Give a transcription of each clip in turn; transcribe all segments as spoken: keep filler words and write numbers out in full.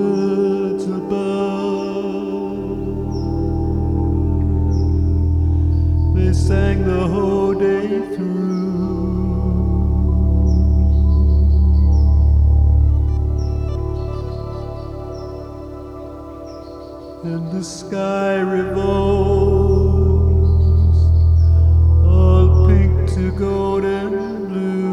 birds above, they sang the whole day through, and the sky revolves, all pink to golden blue.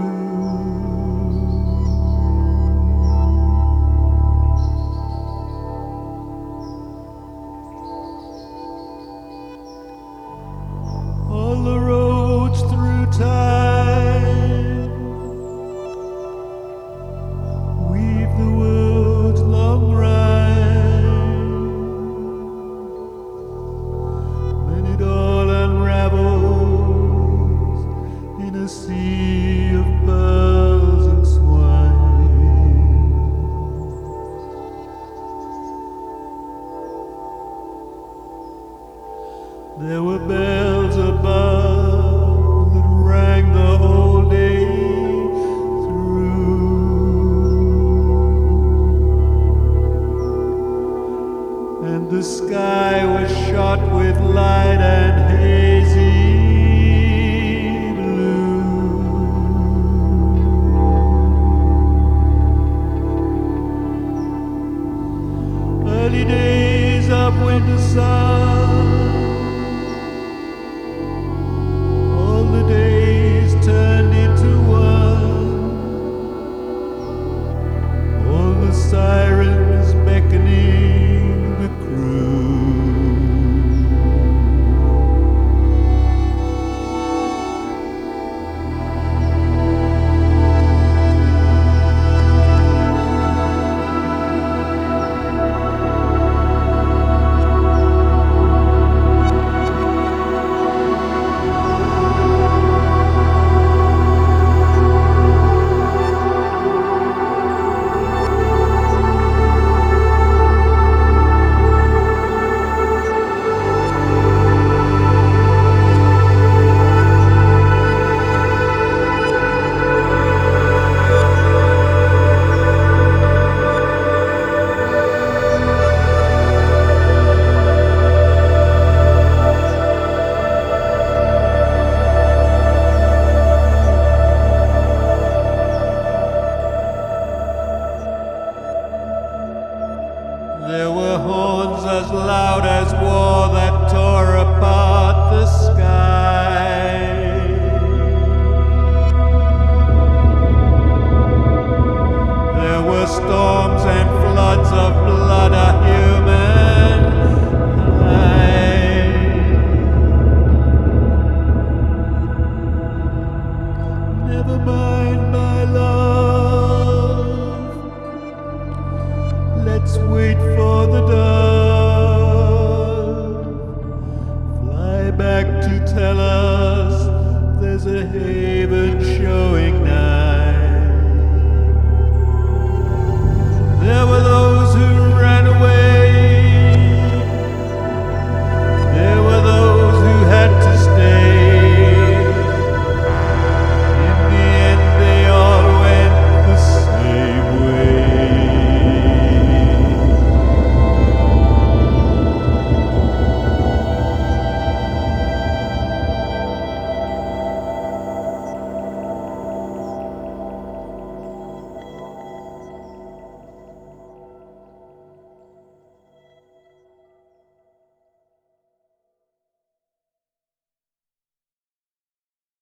All the roads through time weave the world's long rhyme, then it all unravels in a sea of pearls and swine. There were bells above that rang the whole day through, and the sky was shot with light and hazy blue. Early days of winter sun, all the days turned into one, all the sirens beckoning the crew. There were horns as loud as war that tore apart the sky. There were storms and floods of blood, a human high. Never mind, my love, let's wait for the dove. Fly back to tell us there's a haze